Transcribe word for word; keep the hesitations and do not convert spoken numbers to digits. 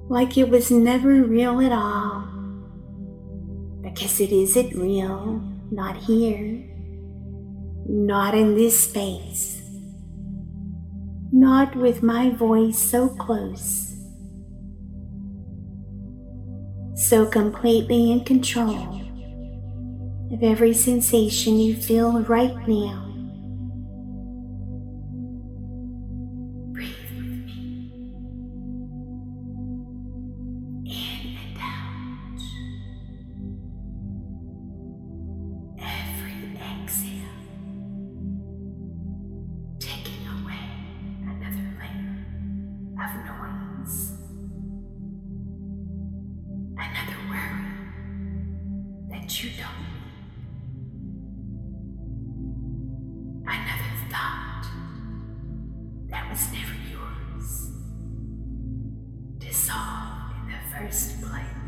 like it was never real at all, because it isn't real, not here, not in this space, not with my voice so close, so completely in control of every sensation you feel right now. Breathe with me, in and out. Every exhale, taking away another layer of noise, another worry that you don't need. Another thought that was never yours to solve in the first place.